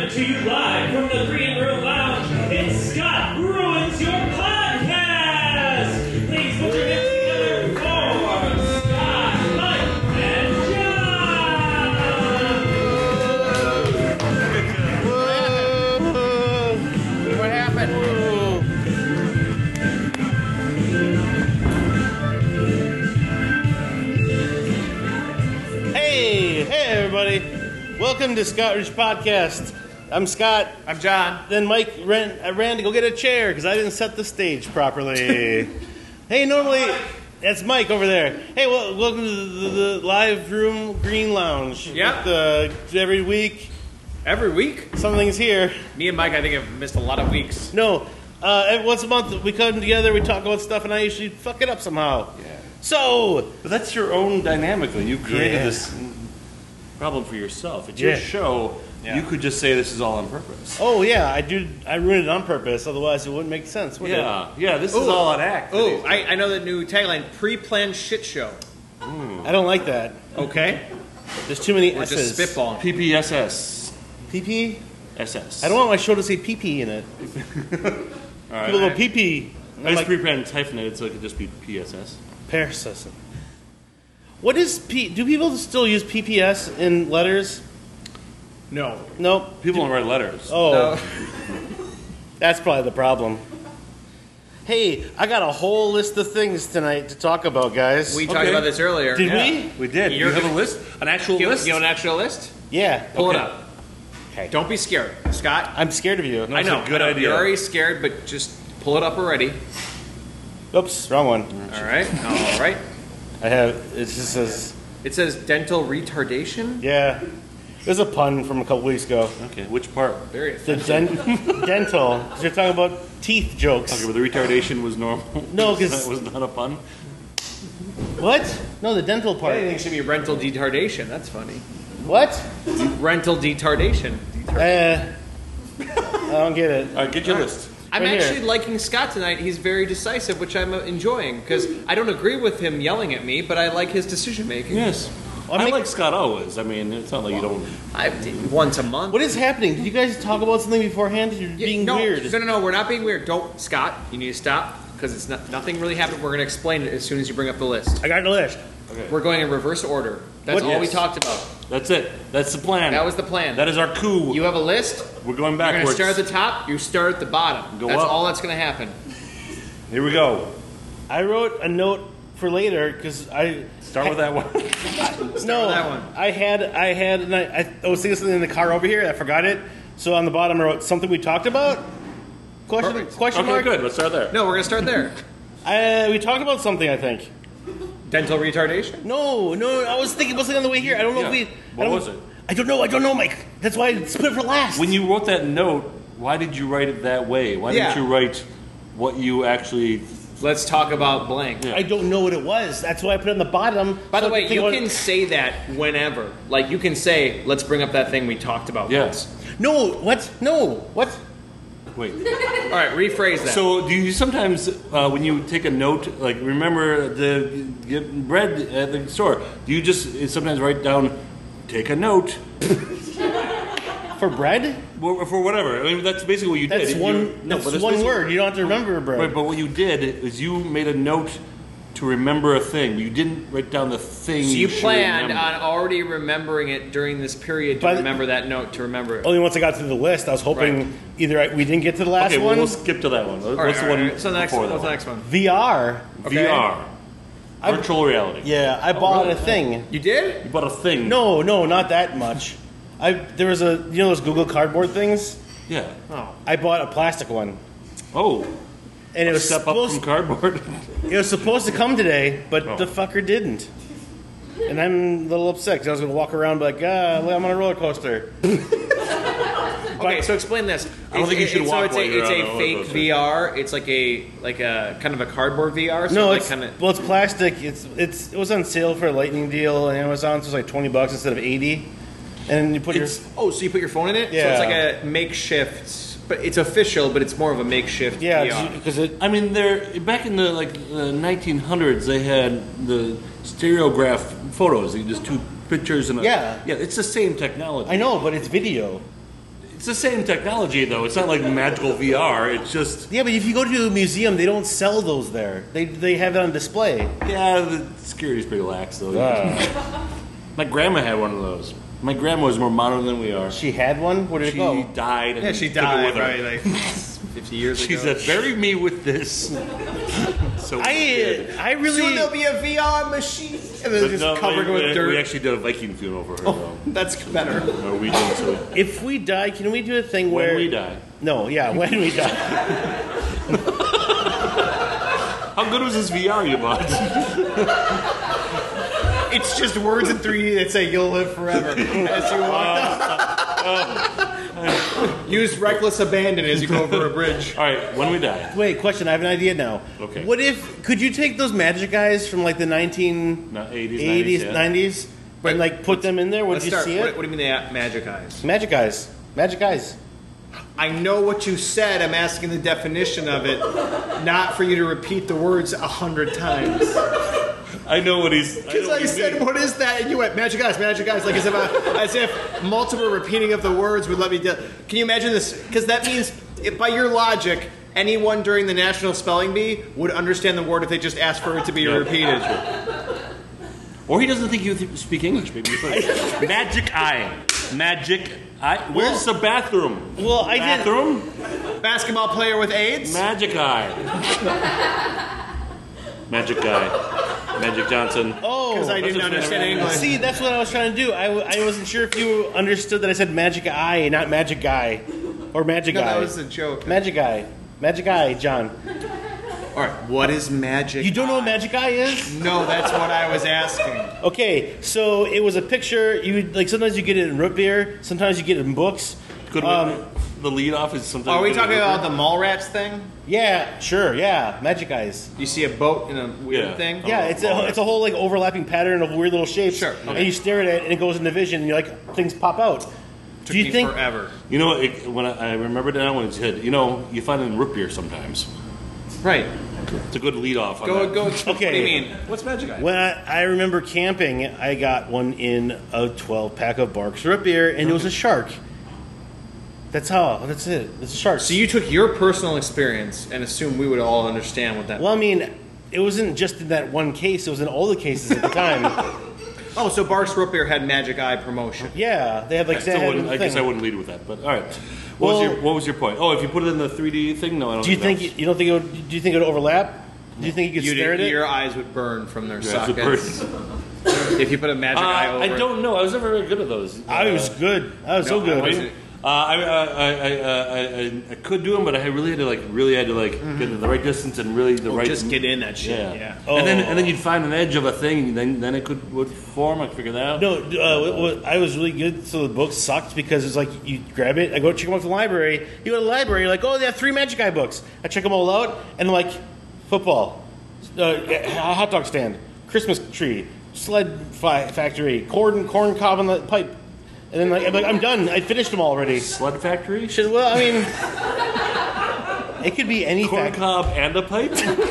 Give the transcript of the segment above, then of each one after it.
Coming to you live from the Green Room Lounge, it's Scott Ruins Your Podcast! Please put your hands together for Scott, Mike, and John! What happened? Hey everybody. Welcome to Scott Rich Podcast. I'm Scott. I'm John. Then Mike ran to go get a chair because I didn't set the stage properly. Hey, normally, that's Mike over there. Hey, welcome to the Live Room Green Lounge. Yeah. Every week, Every week? something's here. Me and Mike, I think, have missed a lot of weeks. No, once a month we come together, we talk about stuff, and I usually fuck it up somehow. Yeah. So, But that's your own dynamic. When you created Yeah. this problem for yourself. It's Yeah. your show. Yeah. You could just say this is all on purpose. oh yeah, I ruined it on purpose, otherwise it wouldn't make sense, would it? Yeah, this is Ooh. all an act. Oh, I know the new tagline, pre-planned shit show. I don't like that. Okay? There's too many We're S's. just spitballing. PPSS. PP? SS. I don't want my show to say PP in it. All right. People go PP. I just pre-planned hyphenated so it could just be PSS. Persistent. What is P? Do people still use PPS in letters? No. Nope. People don't write letters. Oh, No. that's probably the problem. Hey, I got a whole list of things tonight to talk about, guys. We talked Okay. about this earlier. Did Yeah. we? We did. You're you have a gonna- list? An actual You list? have an actual list? Yeah. Pull it Okay. up. Okay. Don't be scared. Scott, I'm scared of you. I know. a good I know. idea. You're already scared, but just pull it up already. Oops, wrong one. All right. All right. I have. It just says. It says dental retardation. Yeah. There's a pun from a couple weeks ago. Okay, which part? Very The offensive. dental. 'Cause you're talking about teeth jokes. Okay, but the retardation was normal. No, 'cause- that was not a pun. What? No, the dental part. Anything should be rental detardation. That's funny. What? Rental detardation. I don't get it. All right, get your list. I'm Right actually here. liking Scott tonight. He's very decisive, which I'm enjoying because I don't agree with him yelling at me, but I like his decision making. Yes. I'll I make- like Scott always. I mean, it's not like you don't. Once a month. What is happening? Did you guys talk about something beforehand? You're being no, weird. No, we're not being weird. Don't, Scott. You need to stop because it's nothing really happened. We're going to explain it as soon as you bring up the list. I got the list. We're going in reverse order. That's What- all we Yes. talked about. That's it. That's the plan. That was the plan. That is our coup. You have a list. We're going You're going to backwards. start at the top. You start at the bottom. Go that's up. all that's going to happen. Here we go. I wrote a note for later because I Start with that one. no. with that one. I was thinking something in the car over here. I forgot it. So on the bottom I wrote something we talked about. Question Perfect. question Okay, mark. good. Let's start there. No, we're going to start there. We talked about something. I think. Dental retardation. No. I was thinking about something on the way here. I don't know if Yeah. we. What was it? I don't know, Mike. That's why I split it for last. When you wrote that note, why did you write it that way? Why Yeah. didn't you write what you actually? Let's talk about blank. Yeah. I don't know what it was. That's why I put it on the bottom. By the so I way, think you about- can say that whenever. Like, you can say, let's bring up that thing we talked about. Yes. No. What? No. What? Wait. All right, rephrase that. So do you sometimes, when you take a note, like remember the get bread at the store? Do you just sometimes write down, take a note For bread? for whatever? I mean, that's basically what you That's did. one. No, That's but one basically- word. You don't have to remember bread. Right, but what you did is you made a note to remember a thing. You didn't write down the thing. So you should planned remember. on already remembering it during this period to By the- remember that note to remember it. Only once I got through the list, I was hoping Right. either we didn't get to the last Okay, well, one. we'll skip to that one. All right, What's the all one right. So the next before one. that What's the next one? VR. Okay. VR. Virtual reality. Yeah, I bought a thing. You did? You bought a thing. No, not that much. There was those Google Cardboard things. Yeah. Oh. I bought a plastic one, Oh. and it was Step up supposed. from cardboard. It was supposed to come today, but Oh. the fucker didn't. And I'm a little upset because I was going to walk around and be like, I'm on a roller coaster. Okay, so explain this. I don't think you should so walk it's while a, you're it's on a a roller fake coaster. VR. It's like a kind of a cardboard VR. So No, like it's kind of. well, it's plastic. It was on sale for a lightning deal on Amazon, so it's like $20 instead of $80. And you put your Oh, so you put your phone in it? So Yeah. it's like a makeshift, but it's official, but it's more of a makeshift VR. because it I mean, back in the 1900s, they had the stereograph photos. You just two pictures and Yeah. It's the same technology. I know, but it's video. It's the same technology, though. It's not like magical VR. It's just Yeah, but if you go to a museum, they don't sell those there. They have it on display. yeah. The security's pretty lax, though. My grandma had one of those. My grandma was more modern than we are. She had one. Where did it She go? died. And Yeah, she took it died with her. right like 50 years She ago. said, "Bury me with this." So we did. I Soon really. there'll be a VR machine, and then But just no, covered we, with we dirt. actually did a Viking funeral for her. though. That's better. Norwegian, so If we die, can we do a thing where when we die. No, yeah, when we die. How good was this VR you bought? It's just words in 3D that say "You'll live forever" as you walk up. Use reckless abandon as you go over a bridge. All right, when we die. Wait, question. I have an idea now. Okay. What if could you take those magic guys from like the 1980s, No, 80s, 90s, and like put them in there? Would Let's you start. see What it? do you mean they have magic eyes? Magic guys. Magic guys. I know what you said. I'm asking the definition of it, not for you to repeat the words 100 times. I know what he's. Because I said, "What is that?" and you went, "Magic eyes, magic eyes," like as if multiple repeating of the words would let me. Can you imagine this? Because that means, by your logic, anyone during the National Spelling Bee would understand the word if they just asked for it to be repeated. Or he doesn't think you speak English. Maybe you think. Magic eye. Magic eye. Where's the bathroom? Well, I did. Bathroom? Basketball player with AIDS. Magic eye. Magic guy. Magic Johnson. Oh, Because I didn't That's what's understand been- English. see, that's what I was trying to do. I wasn't sure if you understood that I said magic eye, not magic guy, or magic No, guy. that was a joke. Magic guy. Magic eye, John. All right, what is magic? You don't know what eye? magic eye is? No, that's what I was asking. Okay, so it was a picture. You like sometimes you get it in root beer, sometimes you get it in books. Could the lead off is something. Are we talking about the Mallrats thing? Yeah, sure, yeah, magic eyes. You see a boat in a weird Yeah. thing? Yeah, it's a whole like overlapping pattern of weird little shapes. Sure, okay. And you stare at it, and it goes into vision, and you're like, things pop out. Took Do you me think? forever? You know, when I remember that when it's hit. You know, you find it in root beer sometimes. Right. It's a good lead off. On Go. that. Go. What Okay. do you mean? What's magic eye? When I remember camping, I got one in a 12-pack of Barks root beer, and it was a shark. That's it. It's a shark. So you took your personal experience and assumed we would all understand what that. Well, I mean, it wasn't just in that one case; it was in all the cases at the time. Oh, so Barks Root Beer had magic eye promotion. Yeah, they had like Still that. wouldn't- I guess I wouldn't lead with that, but all right. Well- What was your point? Oh, if you put it in the 3D thing, no, I don't. Do you think think you don't think it would, do you think it would overlap? Do you think you could stare at it? Your eyes would burn from their that's the sockets if you put a magic eye over. I don't know. I was never very good at those. I was good. I was so I good. wasn't. I could do them, but I really had to get to the right distance and really the right. Just get in that shit. Yeah. Oh. And then you'd would find an edge of a thing, and then it would form. I could figure that out. No, I was really good. So the book sucked because it's like you grab it. I go check them out at the library. You go to the library. You're like, oh, they have 3 Magic Eye books. I check them all out, and like football, hot dog stand, Christmas tree, sled factory, corn cob on the pipe, and then like I'm done. I finished them all already. Sled factory, Shit, well, I mean, it could be any corn factory. cob, and a pipe.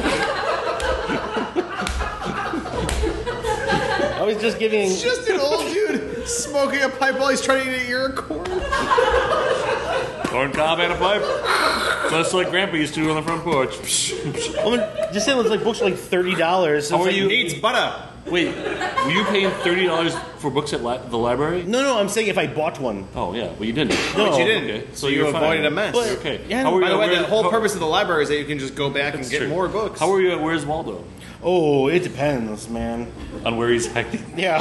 I was just giving. It's just an old dude smoking a pipe while he's trying to eat a corn. Corn cob and a pipe. Just like Grandpa used to on the front porch. I mean, just saying, it's like books are like $30. How are you- Needs butter. Wait, were you paying $30 for books at the library? No, I'm saying if I bought one. Oh yeah, well you didn't. No. But you didn't. Okay, So you're you fine. avoided a mess. But- Okay. Yeah, How were By the way, where- the whole how- purpose of the library is that you can just go back and That's get true. more books. How were you? Where's Waldo? Oh, it depends, man. On where he's hiding? Yeah.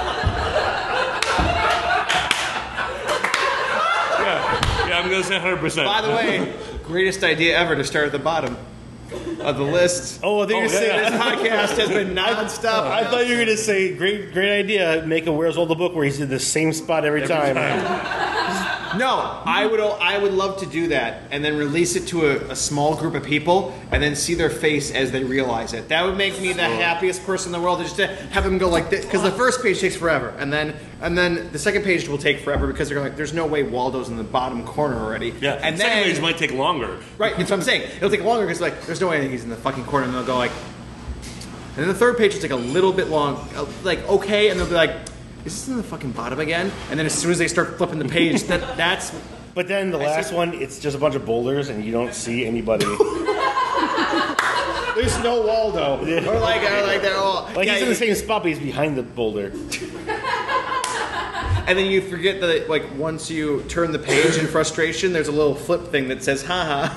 Yeah, I'm gonna say 100%. By the way, greatest idea ever to start at the bottom of the list. Oh, I think you're saying This podcast has been nonstop. I thought you were gonna say great idea. Make a Where's Waldo book where he's in the same spot every time. No, I would love to do that and then release it to a small group of people and then see their face as they realize it. That would make me the happiest person in the world. Just to have them go like this, because the first page takes forever, and then the second page will take forever because they're like, there's no way Waldo's in the bottom corner already. Yeah, and second then page might take longer. right, that's what I'm saying. It'll take longer because like there's no way he's in the fucking corner, and they'll go like, and then the third page will take a little bit long, like okay, and they'll be like, is this in the fucking bottom again? And then as soon as they start flipping the page, that's But then the last one, it's just a bunch of boulders, and you don't see anybody. There's no Waldo. Or like they're all. Like yeah, he's in the same spot, but he's behind the boulder. And then you forget that, like, once you turn the page in frustration, there's a little flip thing that says, haha.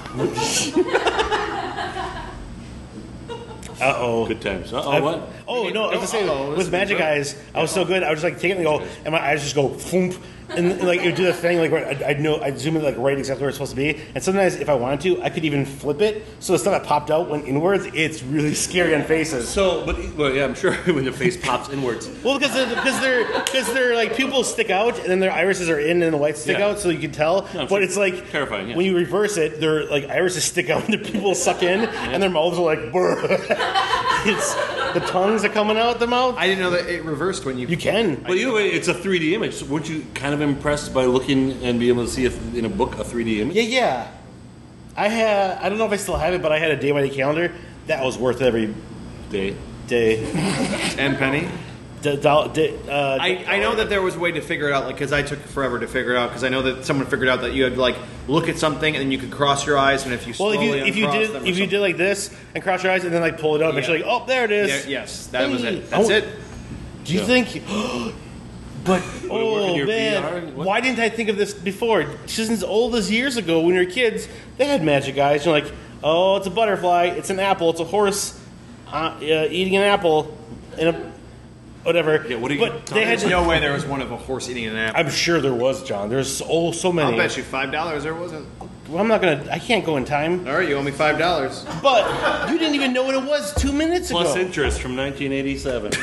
Uh-oh. Good times. What? Oh, no, I was just saying, this with is Magic good. Eyes, I was so good, I would just, like, take it and go, and my eyes just go, foomp, and like, it would do the thing, like, where I'd zoom in, like, right exactly where it's supposed to be, and sometimes, if I wanted to, I could even flip it, so the stuff that popped out went inwards. It's really scary on faces. So, well, yeah, I'm sure when your face pops inwards. Well, because they're like, pupils stick out, and then their irises are in, and the whites stick Yeah. out, so you can tell. No, I'm but sure. it's like Terrifying, yeah. when you reverse it, their like irises stick out, and the pupils suck in, and their mouths are like, brr. It's the tongues are coming out the mouth. I didn't know that it reversed when you. You can. But either way, it's a 3D image. So weren't you kind of impressed by looking and being able to see in a book a 3D image? Yeah. I don't know if I still have it, but I had a day-by-day calendar. That was worth every Day. day. And Penny. I know that there was a way to figure it out, like, because I took forever to figure it out, because I know that someone figured out that you had to, like, look at something and then you could cross your eyes, and if you Well, slowly if you uncross them or did something. like this and cross your eyes and then like pull it out, and you're like, oh, there it is. Yeah, yes, that was Hey. it. That's it. Do you Yeah. think? But work in oh your man, VR? What? why didn't I think of this before? Just as old as years ago, when we were kids, they had magic eyes. You're like, oh, it's a butterfly, it's an apple, it's a horse eating an apple, in a whatever. Yeah, what are you But talking they had There's no way there was one of a horse eating an apple. I'm sure there was, John. There's so many. I'll bet you $5 there wasn't. Well, I'm not gonna. I can't go in time. All right, you owe me $5. But you didn't even know what it was 2 minutes Plus ago. interest from 1987.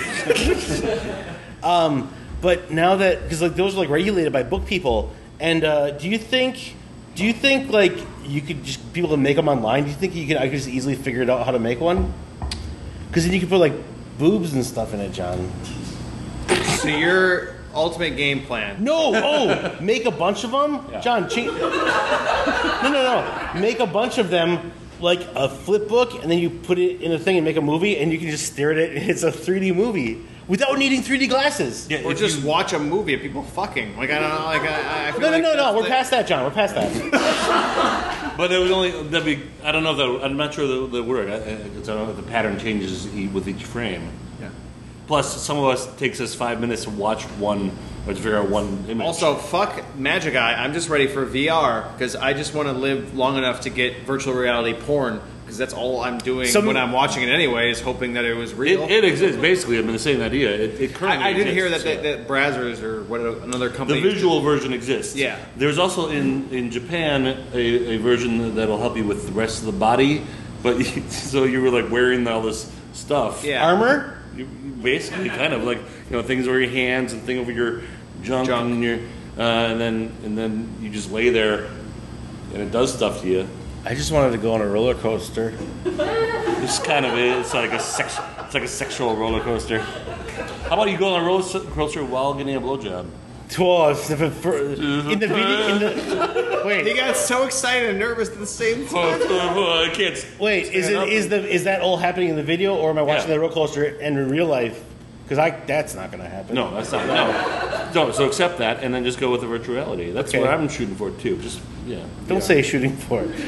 But now that because like those are like regulated by book people, and do you think like you could just be able to make them online? Do you think I could just easily figure it out how to make one? Because then you could put like boobs and stuff in it, John. So your ultimate game plan. No, make a bunch of them, John. No. Make a bunch of them like a flip book, and then you put it in a thing and make a movie, and you can just stare at it, and it's a 3D movie without needing 3D glasses. Yeah, Or if just you- watch a movie of people fucking. Like, I don't know, like, I feel No. like that's We're the- past that, John. We're past that. But it would that'd be. I don't know if that. I'm not sure that work. I don't know if the pattern changes with each frame. Yeah. Plus, some of us takes us 5 minutes to watch one or to figure out one image. Also, fuck Magic Eye. I'm just ready for VR because I just want to live long enough to get virtual reality porn because that's all I'm doing when I'm watching it anyway, is hoping that it was real. it exists basically. I mean, the same idea. It currently. I didn't hear exists, that, so. that Brazzers or what another The company. visual version exists. Yeah. There's also in Japan a version that'll help you with the rest of the body, but so you were like wearing all this stuff. Yeah. Armor. You basically kind of like things over your hands and thing over your junk. And your and then you just lay there and it does stuff to you. I just wanted to go on a roller coaster. It's kind of it. It's like a sexual roller coaster. How about you go on a roller coaster while getting a blowjob? In the video. He Wait, got so excited and nervous at the same time. I can't. wait. Is that all happening in the video, or am I watching Yeah. the roller coaster and in real life? Because that's not going to happen. No, that's not. No. So accept that, and then just go with the virtual reality. That's Okay. what I'm shooting for too. Just Don't say shooting for it.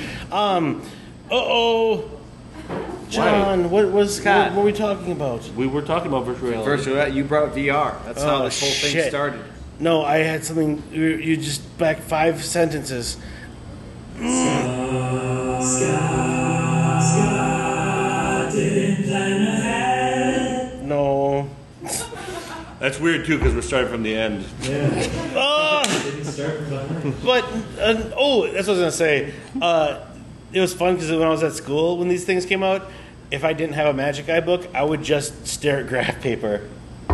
John, what were we talking about? We were talking about virtual reality. Virtual reality, you brought VR. That's how Oh, this whole thing shit. started. No, I had something. You just back 5 sentences. No. That's weird too, because we're starting from the end. But that's what I was gonna say. It was fun because when I was at school, when these things came out, if I didn't have a Magic Eye book, I would just stare at graph paper.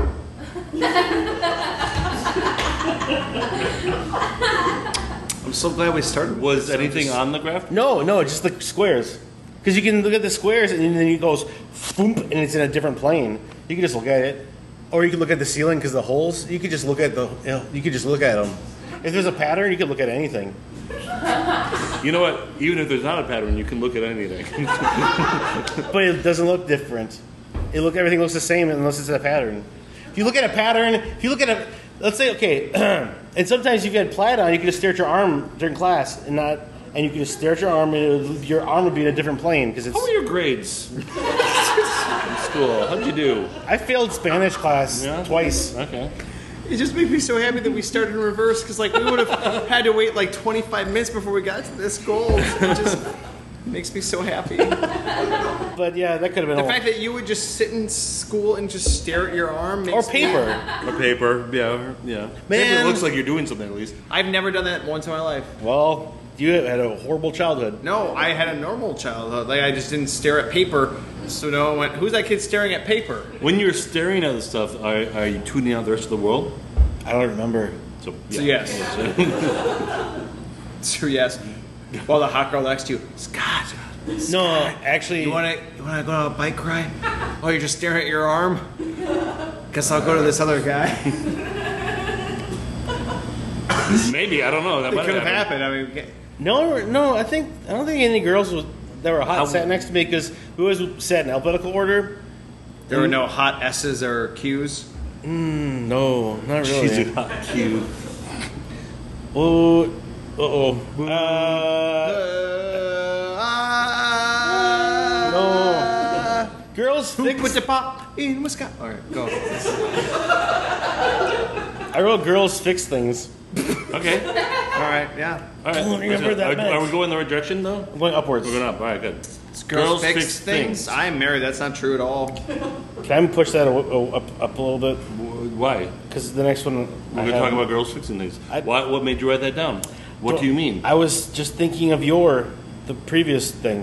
I'm so glad we started. Was anything on the graph? No, just the squares. Because you can look at the squares and then it goes, boom, and it's in a different plane. You can just look at it, or you can look at the ceiling because the holes. You could just look at You could just look at them. If there's a pattern, you could look at anything. You know what? Even if there's not a pattern, you can look at anything. But it doesn't look different. Everything looks the same unless it's a pattern. If you look at a pattern, let's say, okay, and sometimes if you had plaid on, you could just stare at your arm during class and you could just stare at your arm and your arm would be in a different plane because it's. How were your grades in school? How'd you do? I failed Spanish class twice. Okay. It just makes me so happy that we started in reverse because like we would have had to wait like 25 minutes before we got to this goal. It just makes me so happy. But yeah, that could have been The fact that you would just sit in school and just stare at your arm makes or paper. Or paper, yeah. Paper looks like you're doing something at least. I've never done that once in my life. Well, you had a horrible childhood. No, I had a normal childhood. Like I just didn't stare at paper. So no one went, who's that kid staring at paper? When you're staring at the stuff, are you tuning out the rest of the world? I don't remember. So yes. So yes. While the hot girl next to you, Scott. No, actually, You wanna go on a bike ride? Oh, you're just staring at your arm? Guess I'll go to this other guy. Maybe, I don't know. That It might could have happened. I mean, no. I don't think any girls that were hot sat next to me because we always sat in alphabetical order. there were no hot S's or Q's. No, not really. She's hot cute. Oh, no. Girls Who fix. put the pop in Wisconsin? All right, go. I wrote girls fix things. Okay. All right, yeah. All right. don't remember that are meant. we going in the right direction, though? I'm going upwards. We're going up. All right, good. Girls fix things. I'm married. That's not true at all. Can I push that up a little bit? Why? Because the next one. We're going to talk about girls fixing things. I- What made you write that down? What do you mean? I was just thinking of the previous thing.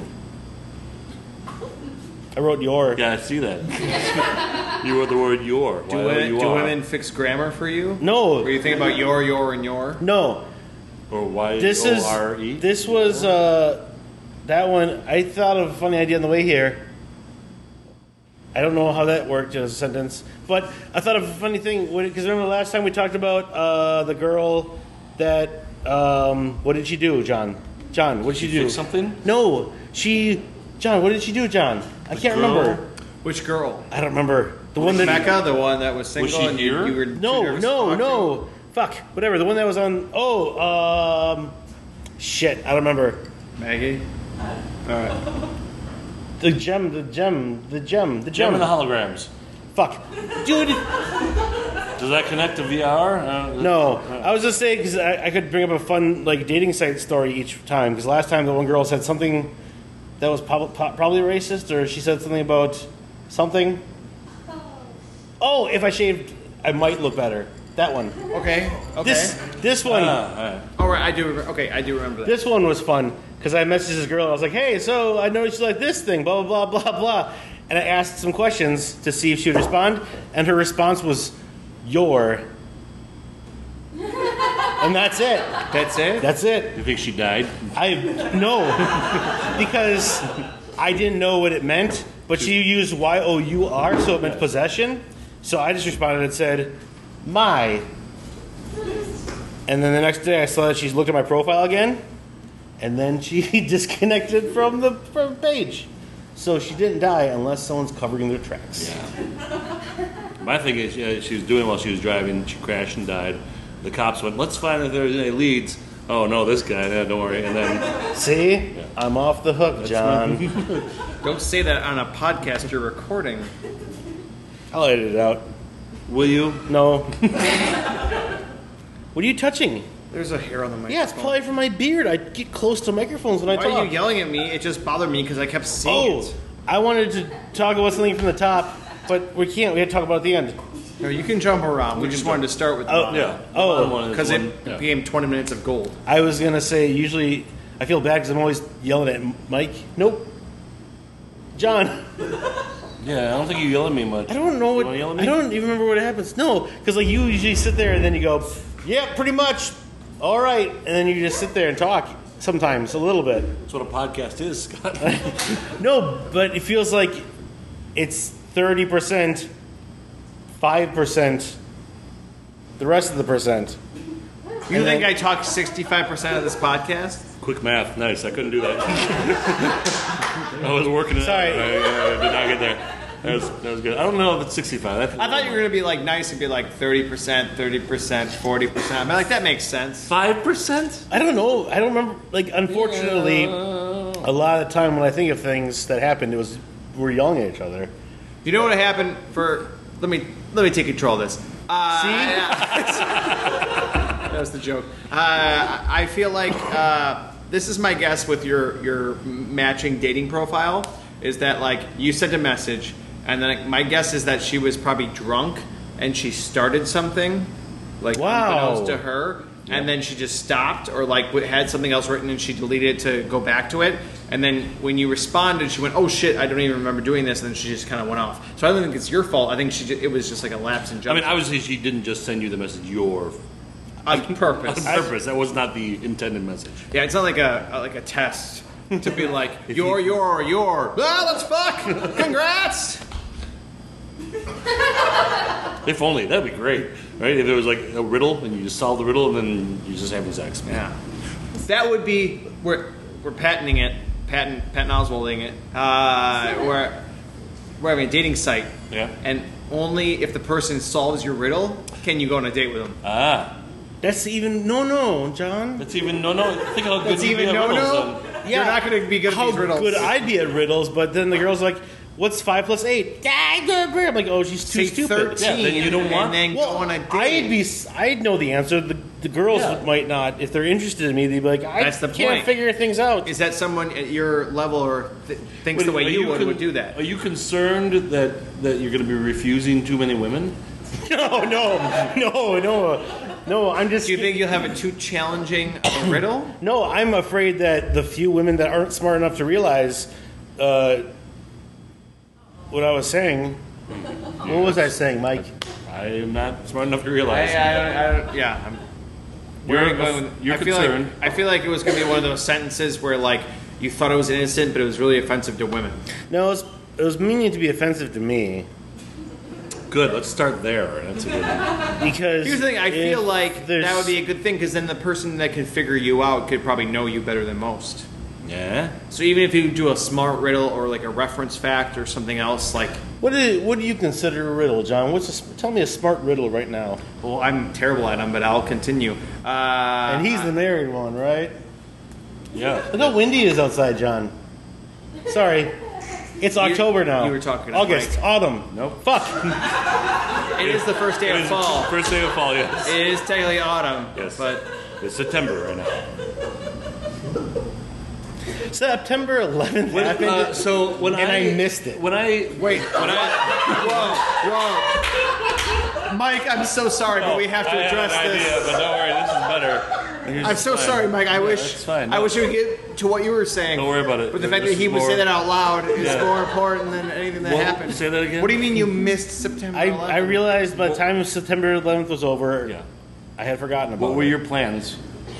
I wrote your. Yeah, I see that. You wrote the word your. Do women fix grammar for you? No. Were you thinking about your, and your? No. Or Y-O-R-E? This was that one. I thought of a funny idea on the way here. I don't know how that worked as a sentence, but I thought of a funny thing because remember the last time we talked about the girl that what did she do, John? John, what did she do? Fix something? No, John, what did she do, John? I can't remember. Which girl? I don't remember. The one that Becca, the one that was single. Was she and here? You were too nervous to talk No. Fuck. Whatever. The one that was on. Shit. I don't remember. to? Maggie. All right. The gem. Gem and the holograms. Fuck. Dude. Does that connect to VR? No. I was just saying because I could bring up a fun like dating site story each time. Because last time the one girl said something that was probably racist, or she said something about something. Oh, if I shaved, I might look better. That one. Okay. This one. All right. I do. Okay, I do remember that. This one was fun because I messaged this girl and I was like, "Hey, so I noticed you like this thing, blah blah blah blah blah," and I asked some questions to see if she would respond, and her response was, "Your," and that's it. That's it. That's it. You think she died? No, because I didn't know what it meant, but she used Y-O-U-R, so it meant possession. So I just responded and said, "My." And then the next day I saw that she looked at my profile again, and then she disconnected from the page. So she didn't die unless someone's covering their tracks. My thing is, she was doing it while she was driving. She crashed and died. The cops went, let's find if there's any leads. Oh, no, this guy. Yeah, don't worry. And then... See? I'm off the hook, John. Don't say that on a podcast you're recording. I'll edit it out. Will you? No. What are you touching? There's a hair on the microphone. Yeah, it's probably from my beard. I get close to microphones when I Why talk. are you yelling at me? It just bothered me because I kept seeing it. I wanted to talk about something from the top, but we can't. We had to talk about it at the end. No, you can jump around. We just wanted to start with the bottom. Yeah. Oh, Because it became 20 minutes of gold. I was going to say, usually, I feel bad because I'm always yelling at Mike. Nope. John. Yeah, I don't think you yell at me much. I don't know what. You wanna yell at me? I don't even remember what happens. No, because like you usually sit there and then you go, yeah, pretty much. All right. And then you just sit there and talk sometimes a little bit. That's what a podcast is, Scott. No, but it feels like it's 30%, 5%, the rest of the percent. You think I talk 65% of this podcast? Quick math. Nice. I couldn't do that. I was working it Sorry. out. I did not get there. That was good. I don't know if it's 65. I thought you were gonna be like nice and be like 30%, 30%, 40%. I'm like, that makes sense. 5%. I don't know. I don't remember. Like, unfortunately, a lot of the time when I think of things that happened, we're yelling at each other. You know what happened for? Let me take control of this. That was the joke. I feel like this is my guess with your matching dating profile is that like you sent a message, and then my guess is that she was probably drunk and she started something like unbeknownst to her, and then she just stopped or like had something else written and she deleted it to go back to it. And then when you responded, she went, "Oh shit, I don't even remember doing this." And then she just kind of went off. So I don't think it's your fault. I think it was just like a lapse in I judgment. mean, obviously, she didn't just send you the message. On purpose. On purpose. That was not the intended message. Yeah, it's not like a test to be like you're. Let's fuck. Congrats. If only. That'd be great, right? If it was like a riddle and you just solve the riddle and then you just having sex. Yeah, that would be we're patenting it. Patent Oswalding it. We're having a dating site. Yeah. And only if the person solves your riddle can you go on a date with them. That's even no, John. That's even no. Think how good That's you'd be even at riddles, no. then. You're not going to be good at How these riddles. good I'd be at riddles, but then the girl's like, "What's 5 + 8?" I'm like, "Oh, she's too Say stupid." 13, Yeah, then you don't want- and then go on a date. I'd know the answer. The girls Yeah. might not. If they're interested in me, they'd be like, "I That's the can't point. figure things out." Is that someone at your level or thinks the way Are you would con- do that? Are you concerned that you're going to be refusing too many women? No. I'm just. Do you think you'll have it too challenging a riddle? No, I'm afraid that the few women that aren't smart enough to realize what I was saying. What was I saying, Mike? I am not smart enough to realize. You're I feel concerned. I feel like it was going to be one of those sentences where like you thought it was innocent, but it was really offensive to women. No, it was meaning to be offensive to me Good. Let's start there. That's a good one. because Here's the thing: I feel like there's- that would be a good thing because then the person that can figure you out could probably know you better than most. Yeah. So even if you do a smart riddle or like a reference fact or something else, like, What do you consider a riddle, John? Tell me a smart riddle right now. well, I'm terrible at them, but I'll continue. And he's the married one, right? Yeah. Look how windy it is outside, John. Sorry. It's October now. you were talking to August, Mike. autumn. Nope. Fuck. It is the first day of fall. First day of fall, yes. It is technically autumn, Yes. but It's September right now. September 11th happened. So when I missed it. When I whoa, Mike, I'm so sorry, but we have to address this. but don't worry, this is better. I'm so sorry, Mike. I wish that's fine. I wish we could get to what you were saying. Don't worry about it. But the fact This that he is would say more- that out loud is Yeah. more important than anything that What? happened. Say that again? What do you mean you missed September 11th? I realized by the time September 11th was over, Yeah. I had forgotten about What were it. your plans?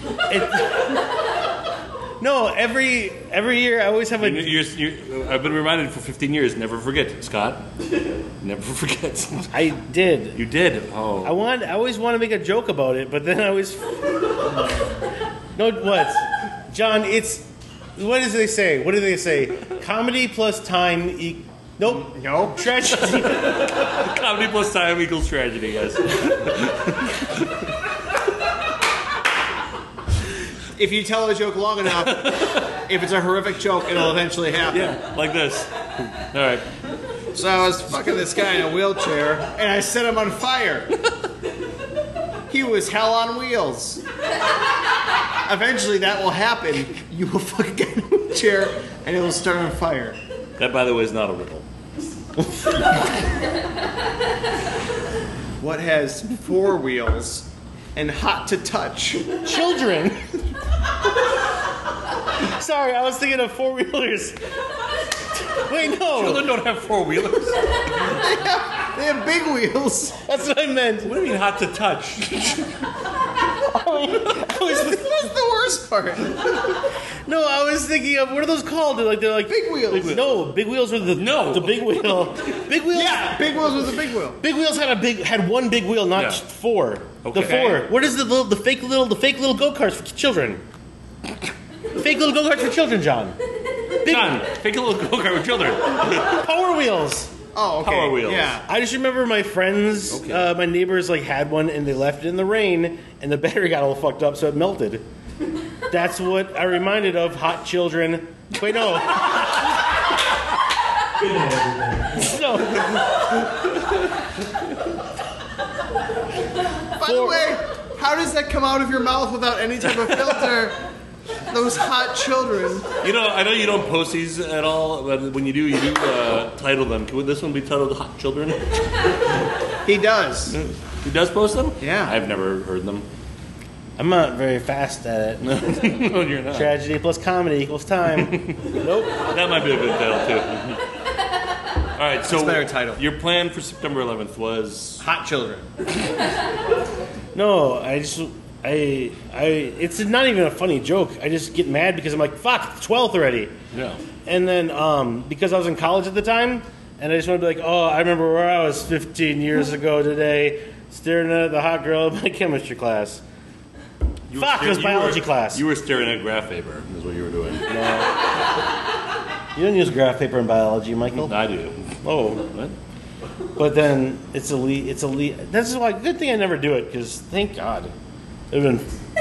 No, every year I always have a. I've been reminded for 15 years. Never forget, Scott. Never forget. I did. You did. Oh. I always want to make a joke about it, but then I always. No, what? John, it's. What does they say? What do they say? Comedy plus time. Nope. Nope. Tragedy. Comedy plus time equals tragedy, guys. If you tell a joke long enough, if it's a horrific joke, it'll eventually happen. Yeah, like this. All right. So I was fucking this guy in a wheelchair, and I set him on fire. He was hell on wheels. Eventually, that will happen. You will fuck a guy in a wheelchair, and it will start on fire. That, by the way, is not a riddle. What has 4 wheels and hot to touch? Children. Sorry, I was thinking of 4-wheelers. Wait, no. Children don't have 4-wheelers. They have big wheels. That's what I meant. What do you mean hot to touch? That's the worst part. No, I was thinking of what are those called? They're like Big wheels. No, big wheels were the big wheel. Big wheels. Yeah, big wheels was a big wheel. Big wheels had one big wheel, not Yeah. 4. Okay. The 4. What is the fake little go karts for children? Fake little go karts for children, John. John, take a little go-kart with children. Power wheels. Oh, okay. Power Wheels. Yeah. I just remember my friends, Okay. my neighbors, like had one and they left it in the rain, and the battery got all fucked up, so it melted. That's what I reminded of. Hot children. Wait, no. No. By the way, how does that come out of your mouth without any type of filter? Those hot children. You know, I know you don't post these at all, but when you do title them. Would this one be titled "Hot Children"? He does. He does post them. Yeah. I've never heard them. I'm not very fast at it. No, you're not. Tragedy plus comedy equals time. Nope. That might be a good title too. All right, so That's a better title. Your plan for September 11th was Hot children. No, it's not even a funny joke. I just get mad because I'm like, fuck, it's 12th already. yeah. And then because I was in college at the time, and I just want to be like, oh, I remember where I was 15 years ago today, staring at the hot girl in my chemistry class. You Fuck, it was biology class. You were staring at graph paper. Is what you were doing. You don't use graph paper in biology, Michael. I do. Oh, What? but then it's elite. It's elite. That's why. Good thing I never do it because thank God. It'd been.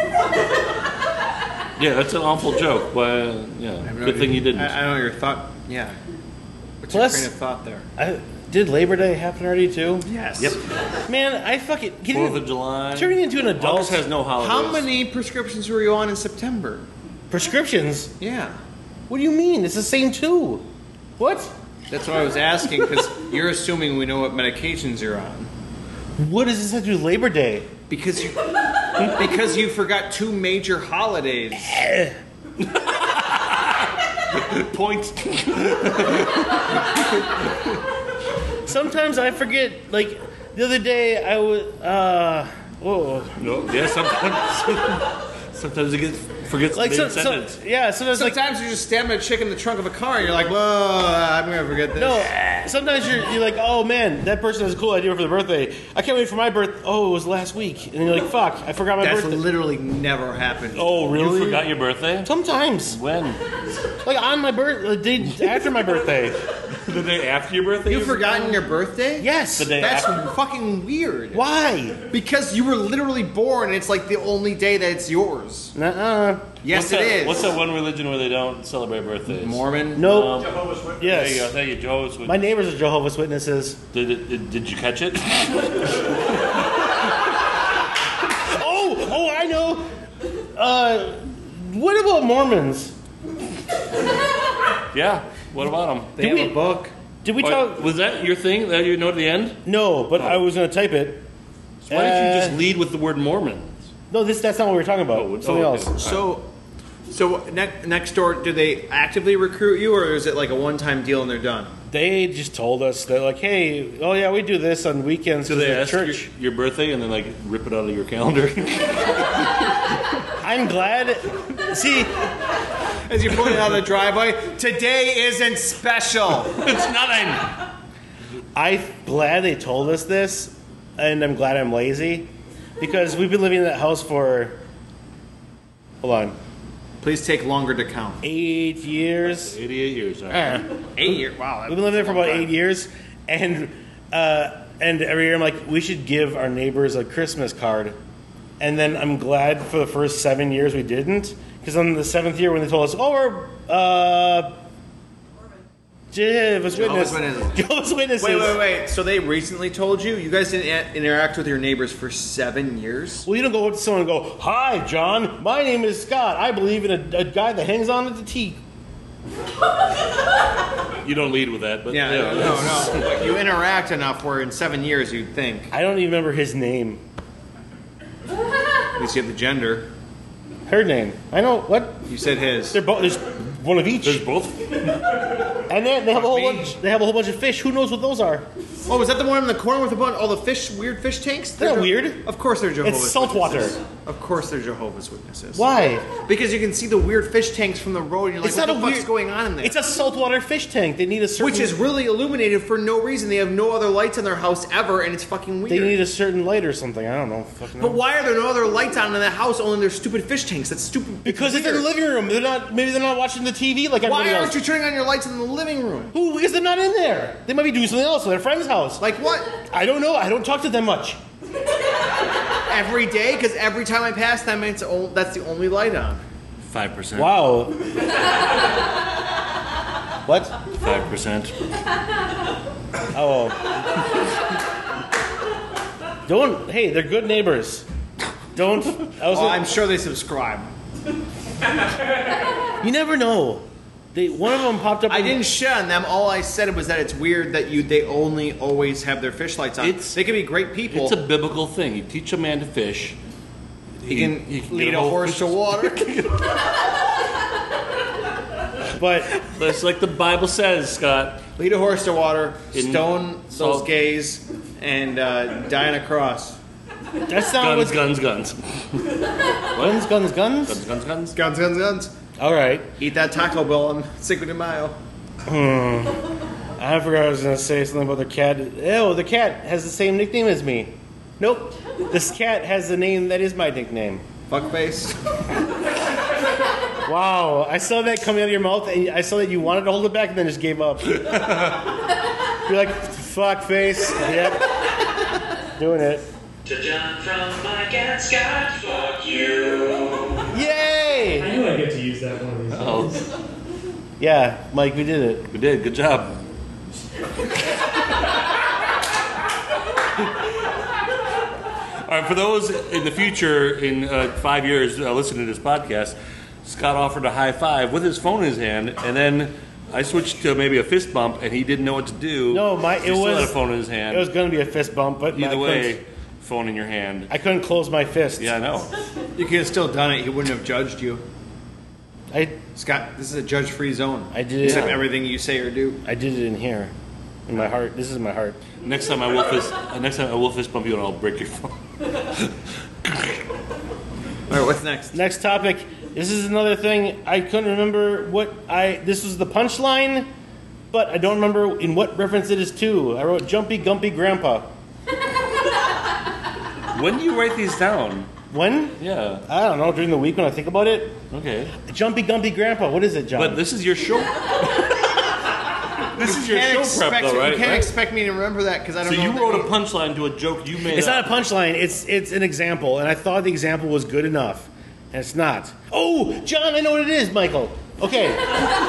Yeah, that's an awful joke, but yeah, good thing you didn't. I don't know your thought. Yeah. What's Plus- your train of thought there? Did Labor Day happen already too? Yes. Yep. Man, I fucking 4th of July. turning into an adult. August has no holidays. How many prescriptions were you on in September? prescriptions. Yeah. What do you mean? It's the same two. What? That's what I was asking because you're assuming we know what medications you're on. What does this have to do with Labor Day? Because you forgot two major holidays. Point. Sometimes I forget. Like the other day, I was. Whoa. No. Yeah. Sometimes it forgets Like the so, sentence. yeah. Sometimes like Sometimes you're just stabbing a chick in the trunk of a car and you're like, whoa, I'm gonna forget this. no. Sometimes you're like, oh man, that person has a cool idea for their birthday. I can't wait for my birth. Oh, it was last week, and you're like, fuck, I forgot my That's birthday. literally never happened. Oh really? You forgot your birthday? Sometimes, When? like on my the day after my birthday. The day after your birthday? You've forgotten your birthday? Yes. The day That's after. fucking weird. Why? Because you were literally born and it's like the only day that it's yours. Nuh-uh. Yes, What's it that, is. What's that one religion where they don't celebrate birthdays? Mormon? Nope. Jehovah's Witness. There you go. Yes. There you go. Jehovah's My Witness. neighbors are Jehovah's Witnesses. Did you catch it? Oh, I know. What about Mormons? Yeah. What about them? They have a book. Did we talk? Was that your thing that you know at the end? No, but I was going to type it. So why didn't you just lead with the word Mormon? No, that's not what we were talking about. Oh, Something okay. else. So next door, do they actively recruit you, or is it like a one-time deal and they're done? They just told us they're like, hey, oh yeah, we do this on weekends. So 'cause they of ask church. your birthday and then like rip it out of your calendar. I'm glad. See, As you're pulling out of the driveway, today isn't special. It's nothing. I'm glad they told us this, and I'm glad I'm lazy because we've been living in that house for. Hold on, Please take longer to count. 8 years. 88 years. All right. 8 years. Wow. We've been living there for about 8 years, and every year I'm like, we should give our neighbors a Christmas card, and then I'm glad for the first 7 years we didn't, because on the 7th year when they told us, oh, we're Jehovah's Witnesses. Jehovah's Witnesses. Wait. So they recently told you? You guys didn't interact with your neighbors for 7 years? Well, you don't go up to someone and go, hi, John, my name is Scott. I believe in a guy that hangs on to the teak. You don't lead with that, but Yeah, no. But you interact enough where in 7 years you'd think. I don't even remember his name. At least you have the gender. Her name. I know, what? You said his. They're both, there's one of each. There's both. And they have a whole bunch. They have a whole bunch of fish. Who knows what those are? Oh, is that the one in the corner with a bunch all the weird fish tanks? They're not Je- weird. Of course they're Jehovah's It's saltwater. Witnesses. Of course they're Jehovah's Witnesses. Why? Because you can see the weird fish tanks from the road and you're like, It's what not the a fuck's weird- going on in there? It's a saltwater fish tank. They need a certain. Which is really illuminated for no reason. They have no other lights in their house ever, and it's fucking weird. They need a certain light or something. I don't know. Fucking But know. why are there no other lights on in the house? Only there's stupid fish tanks. That's stupid. Because it's in the weird. living room. They're not. Maybe they're not watching the TV like everybody Why else. aren't you turning on your lights in the living room? Who? Because they're not in there. They might be doing something else at their friend's house. Like what? I don't know. I don't talk to them much. Every day? Because every time I pass them, that's the only light on. 5%. Wow. What? 5%. Oh. Don't. Hey, they're good neighbors. Don't. I'm sure they subscribe. You never know. One of them popped up. I didn't shit on them. All I said was that it's weird that they only always have their fish lights on. They can be great people. It's a biblical thing. You teach a man to fish. He can get lead a whole horse fish- to water. But That's like the Bible says, Scott. Lead a horse to water, In stone those salt. gays, and die on a cross. that's not what. Guns. Guns. Guns, guns. Guns, guns, guns. All right. Eat that Taco Bell on Cinco de Mayo. I forgot I was going to say something about the cat. Oh, the cat has the same nickname as me. Nope. This cat has the name that is my nickname. Fuckface. Wow. I saw that coming out of your mouth, and I saw that you wanted to hold it back and then just gave up. You're like, fuck face. Yep. Doing it. To John from Mike and Scott, fuck you. Yay! I knew I'd get to use that one of these days. Oh, Yeah, Mike, we did it. we did. Good job. All right, for those in the future, in 5 years, listening to this podcast, Scott offered a high five with his phone in his hand, and then I switched to maybe a fist bump, and he didn't know what to do. No, He still had a phone in his It hand. was going to be a fist bump, but Either way, phone in your hand. I couldn't close my fist. Yeah, I know. You could have still done it. He wouldn't have judged you. I Scott, this is a judge-free zone. I did it. Except everything you say or do. I did it in here, in my heart. This is my heart. Next time I will fist bump you, and I'll break your phone. All right, what's next? Next topic. This is another thing I couldn't remember this was the punchline, but I don't remember in what reference it is to. I wrote Jumpy Gumpy Grandpa. When do you write these down? When? Yeah. I don't know, during the week when I think about it. Okay. Jumpy Gumpy Grandpa, what is it, John? But this is your show. This is your Can't show prep, expect- though, right? You can't Right? expect me to remember that because I don't So know. you what wrote that a punchline to a joke you made It's up. not a punchline, it's an example, and I thought the example was good enough. And it's not. Oh, John, I know what it is, Michael. Okay. means.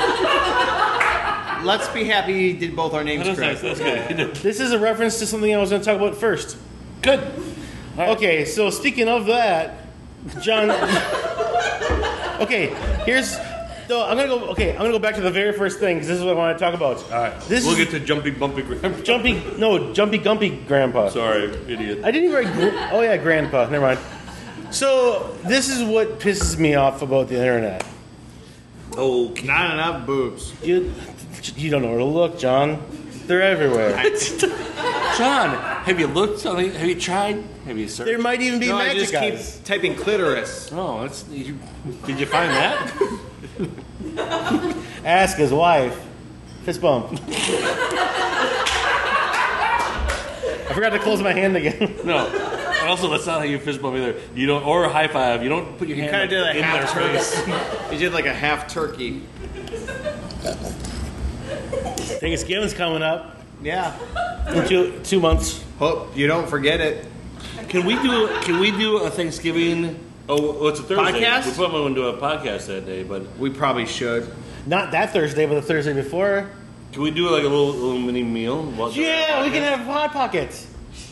Let's be happy he did both our names That's nice. correct. That's good. This is a reference to something I was going to talk about first. Good. Okay, so speaking of that, John. Okay, here's. So I'm gonna go back to the very first thing because this is what I want to talk about. All right. This We'll is get to Jumpy Bumpy Grandpa. Jumpy Gumpy Grandpa. Sorry, idiot. I didn't even write. Oh yeah, Grandpa. Never mind. So this is what pisses me off about the internet. Oh, Not enough boobs. You don't know where to look, John. They're everywhere. John, have you looked? Have you tried? Have you searched? There might even be No, I magic just eyes. keep typing clitoris. Oh, did you find that? Ask his wife. Fist bump. I forgot to close my hand again. No. And also, that's not how you fist bump either. You don't, or a high five. You don't put your hand Kind of did a in their half face. turkey. He did like a half turkey. Thanksgiving's coming up Yeah. in 2 months. Hope you don't forget it. Can we do a Thanksgiving? Oh, it's a Thursday. Podcast? We probably wouldn't do a podcast that day, but We probably should. Not that Thursday, but the Thursday before. can we do like a little mini meal? while doing Yeah, a we can podcast? have Hot Pockets.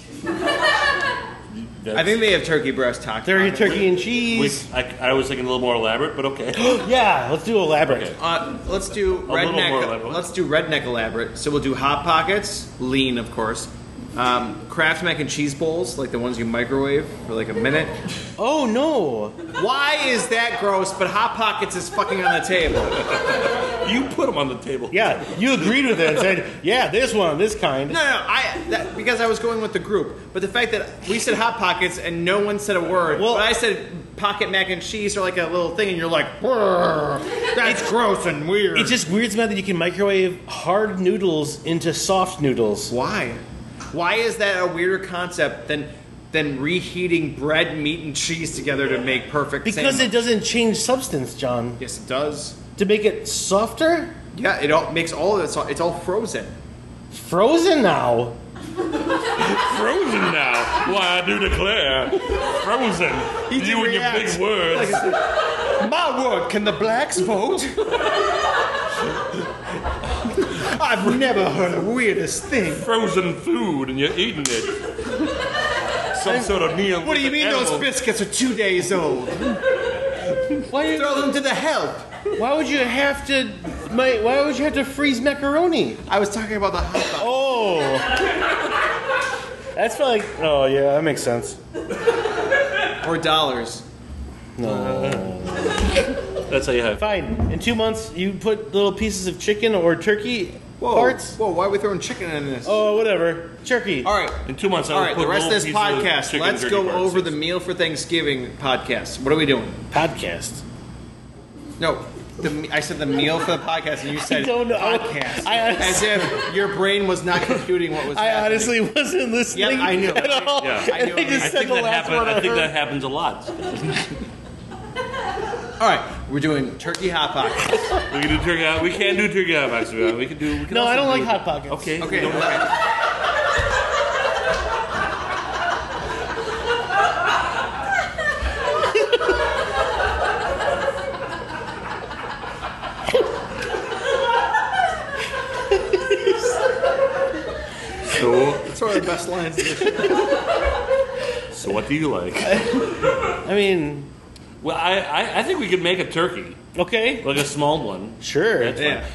That's- I think they have turkey breast tacos. Turkey and we, cheese. I was thinking a little more elaborate, but okay. Yeah, let's do elaborate. Okay. Let's do little more redneck. elaborate. Let's do redneck elaborate. So we'll do hot pockets, lean, of course. Kraft mac and cheese bowls, like the ones you microwave for like a minute. Oh no! Why is that gross? But hot pockets is fucking on the table. You put them on the table. Yeah, you agreed with it and said, yeah, this one, this kind. No, because I was going with the group. But the fact that we said Hot Pockets and no one said a word. Well- but I said pocket mac and cheese or like a little thing, and you're like, that's gross and weird. It just weirds me out that you can microwave hard noodles into soft noodles. Why? Why is that a weirder concept than reheating bread, meat, and cheese together to make perfect Because sandwich? it doesn't change substance, John. Yes, it does. To make it softer? Yeah, it all makes all of it. It's all frozen. Frozen now. Frozen now. Why, I do declare. Frozen. You and your big words. My word, can the blacks vote? I've never heard the weirdest thing. Frozen food and you're eating it. Some sort of Neolithic What do you mean animal. those biscuits are 2 days old? Why, Throw them to the help. why would you have to? Why would you have to freeze macaroni? I was talking about the hot dog. Oh, that's like. Oh yeah, that makes sense. Or dollars. That's how you have. Fine. In 2 months, you put little pieces of chicken or turkey Whoa, parts. whoa, why are we throwing chicken in this? Oh, whatever. Turkey. All right. In 2 months, I All will right, put the rest of this little pieces of podcast, chicken let's dirty go parts. over the Meal for Thanksgiving podcast. What are we doing? Podcast. No, I said the meal for the podcast, and you said don't know. podcast. I honestly- As if your brain was not computing what was I happening. honestly wasn't listening. Yep, I knew. At all. Yeah. I knew. I just I said think the that last happens. word I think heard. that happens a lot. All right, we're doing turkey hot pockets. We can do turkey. We can't do turkey hot pockets. We can do. We can No, also I don't like do- Hot Pockets. Okay. Okay. we don't like- So, It's one of the best lines. Of the show. so what do you like? I mean, Well, I think we could make a turkey, okay, like a small one. sure. Yeah.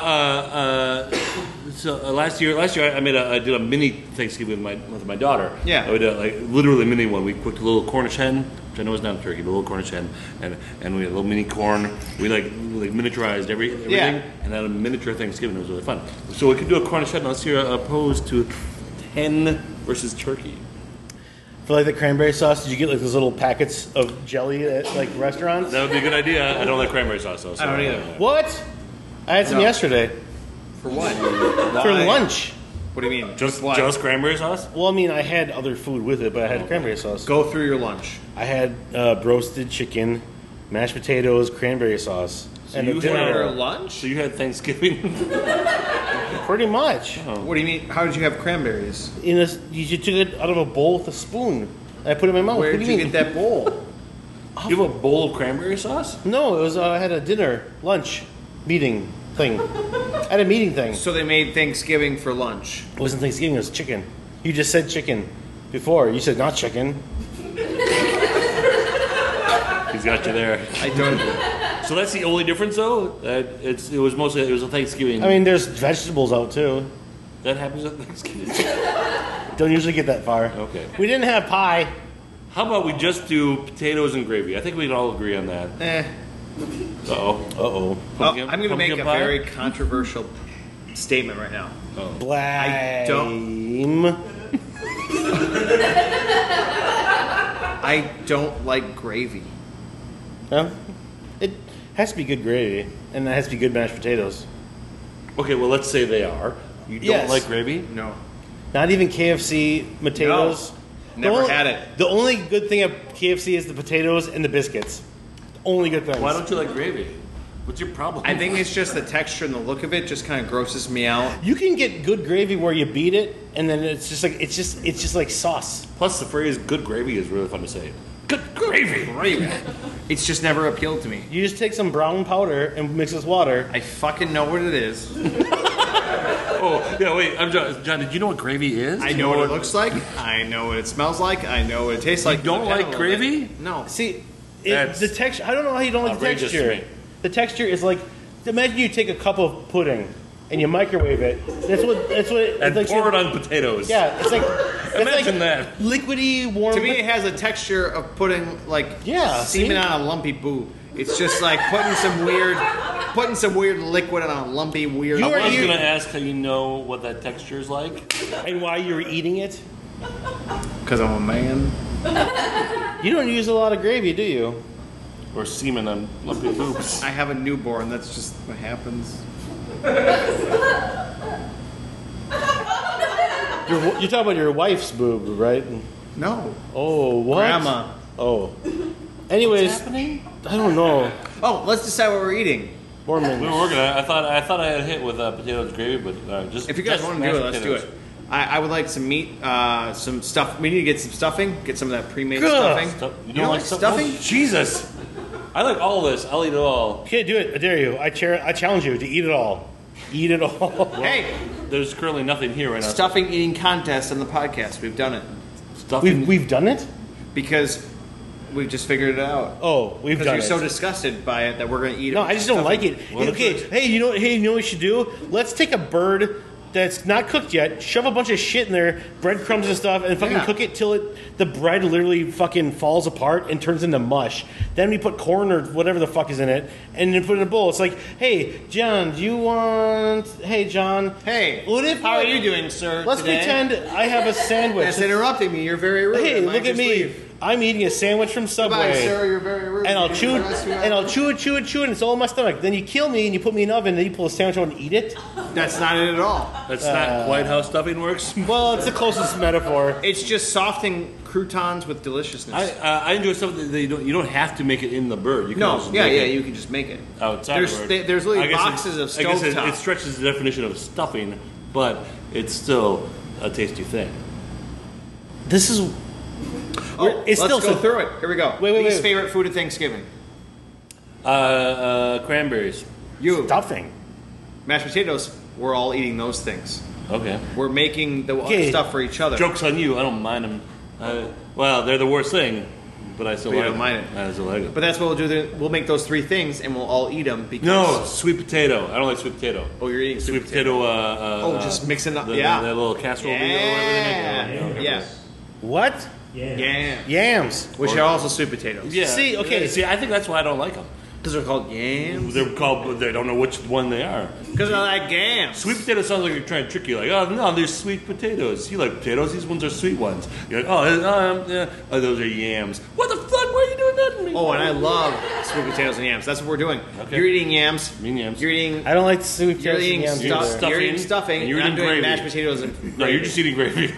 So last year I did a mini Thanksgiving with my daughter. Yeah. We did like literally a mini one. We cooked a little Cornish hen, which I know is not a turkey, but a little Cornish hen, and we had a little mini corn. We like miniaturized everything, Yeah. and had a miniature Thanksgiving. It was really fun. So we could do a Cornish hen last year, opposed to hen versus turkey. For like the cranberry sauce, did you get like those little packets of jelly at like restaurants? That would be a good idea. I don't like cranberry sauce though. So I don't either. What? I had some No. yesterday For what? for Why? lunch. What do you mean? Just what? cranberry sauce? Well, I mean, I had other food with it, but I had cranberry sauce. Go through your lunch. I had roasted chicken, mashed potatoes, cranberry sauce, and a you dinner had For roll. lunch? So you had Thanksgiving? Pretty much. What do you mean? How did you have cranberries? You took it out of a bowl with a spoon. And I put it in my mouth. Where What did do you mean? get that bowl? You have a bowl of cranberry sauce? No, it was I had a dinner, lunch, meeting thing. I had a meeting thing. So they made Thanksgiving for lunch. It wasn't Thanksgiving, it was chicken. You just said chicken before. You said not chicken. He's got you there. I don't. So that's the only difference, though. That it was a Thanksgiving. I mean, there's vegetables out too. that happens at Thanksgiving. Don't usually get that far. Okay. We didn't have pie. How about we just do potatoes and gravy? I think we can all agree on that. Uh-oh. Uh-oh. Oh, I'm going to make Pumpkin a pie? very controversial statement right now. Blame. I don't like gravy. Huh? It has to be good gravy, and it has to be good mashed potatoes. Okay, well, let's say they are. You don't Yes. like gravy? No. Not even KFC potatoes. Never had it. The only good thing of KFC is the potatoes and the biscuits. The only good things. Why don't you like gravy? What's your problem? I think it's just the texture and the look of it just kind of grosses me out. You can get good gravy where you beat it, and then it's just like sauce. Plus, the phrase "good gravy" is really fun to say. Good gravy. Gravy. It's just never appealed to me. You just take some brown powder and mix it with water. I fucking know what it is. Oh, yeah. Wait, I'm John. John, did you know what gravy is? I know what it looks like. I know what it smells like. I know what it tastes like. don't I've had like a little gravy? bit. No. See, That's the texture. I don't know how you don't like the outrageous to texture. me. The texture is like, imagine you take a cup of pudding and you microwave it. That's what. And it's like. pour it on potatoes. Yeah, it's like. Imagine it's like that. liquidy, warm. To me, it has a texture of putting like Yeah, semen see? on a lumpy boob. It's just like putting some weird liquid on a lumpy weird. You I are was you- going to ask how you know what that texture is like. And why you're eating it? Because I'm a man. You don't use a lot of gravy, do you? Or semen on lumpy boobs. I have a newborn. That's just what happens. You're talking about your wife's boob, right? No. Oh, what? Grandma. Oh. Anyways, happening? I don't know. Oh, let's decide what we're eating. Mormons. We were working on it. I thought I had hit with potatoes and gravy, but just If you guys just want to do mashed it, let's potatoes. do it. I would like some meat, some stuff. We need to get some stuffing. Get some of that pre-made Ugh. stuffing. You don't like stuffing? Oh, Jesus! I like all this. I'll eat it all. Okay, do it. I dare you. I challenge you to eat it all. Eat it all. Hey, There's currently nothing here right now. stuffing eating contest on the podcast. We've done it Stuffing. We've done it? because we've just figured it out. Oh, we've Because done you're it. so disgusted by it that we're going to eat it. No, with I just don't stuffing. like it. Well, Okay, that's hey, you know what we should do? Let's take a bird that's not cooked yet, shove a bunch of shit in there, breadcrumbs and stuff, and fucking Yeah. cook it till the bread literally fucking falls apart and turns into mush. Then we put corn or whatever the fuck is in it, and then put it in a bowl. It's like, hey, John, do you want... Hey, John. Hey, What if how are you doing, sir? Let's today? pretend I have a sandwich. That's interrupting me. You're very rude. Hey, I might look at just me. leave. I'm eating a sandwich from Subway. Goodbye, sir. You're very rude. And I'll You chew can it, rest your and I'll chew it, and it's all in my stomach. Then you kill me, and you put me in the oven, and then you pull a sandwich out and eat it. That's not it at all. That's not quite how stuffing works. Well, it's the closest metaphor. It's just softening croutons with deliciousness. I enjoy stuff that you don't have to make it in the bird. You can no, also yeah, make yeah, it you can just make it. outside There's the bird. there's literally I guess boxes of I guess stovetop. it stretches the definition of stuffing, but it's still a tasty thing. This is Oh, it's let's still go so- through it. Here we go. Wait, Least wait. favorite food at Thanksgiving. Cranberries. You. stuffing. Mashed potatoes. We're all eating those things. Okay. We're making the Okay. stuff for each other. Joke's on you. I don't mind them. Well, they're the worst thing, but I still But you like don't them. mind it. I still like them. But that's what we'll do. We'll make those three things, and we'll all eat them. Because No, sweet potato. I don't like sweet potato. Oh, you're eating Sweet potato. just mixing up. The, Yeah. the little casserole meal or whatever they make. Yeah. What? Yeah. Yams. Which are also sweet potatoes. Yeah. See, okay. See, I think that's why I don't like them. Because they're called yams. They're called. They don't know which one they are. Because they're like yams. Sweet potato sounds like you're trying to trick you. Like, oh no, they're sweet potatoes. You like potatoes? These ones are sweet ones. You're like, oh, those are yams. What the fuck? Why are you doing that to me? Oh, and I love sweet potatoes and yams. That's what we're doing. Okay. You're eating yams. Me and yams. You're eating. I don't like sweet You're potatoes eating and yams stuff. either. You're eating stuffing. And you're I'm eating doing gravy. mashed potatoes and. No, you're just eating gravy.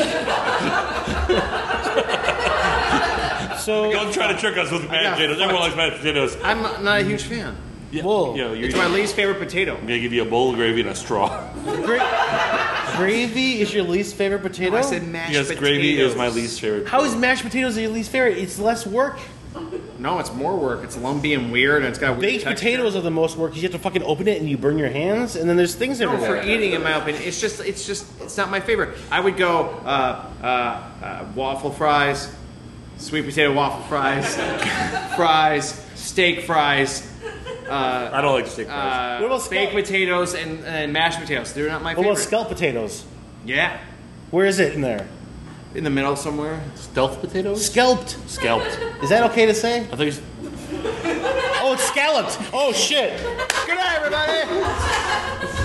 So, Don't try to trick us with mashed potatoes. Everyone likes mashed potatoes. I'm not a huge fan. Yeah, Whoa. yeah, It's my least favorite potato. I'm gonna give you a bowl of gravy and a straw. gravy is your least favorite potato? I said mashed Yes, potatoes. gravy is my least favorite. How is mashed potatoes your least favorite? It's less work. No, it's more work. It's lumpy and weird, and it's got a weird Baked texture. potatoes are the most work because you have to fucking open it and you burn your hands, and then there's things No, everywhere. for eating, in my opinion, it's not my favorite. I would go waffle fries, sweet potato waffle fries, fries, steak fries, I don't like steak fries. What about baked scallop? potatoes, and mashed potatoes. They're not my What favorite. about scallop potatoes? Yeah, Where is it in there? in the middle somewhere. Stealth potatoes? Scalped. Scalped. Is that okay to say? I think it's Oh, it's scalloped. Oh shit. Good night, everybody.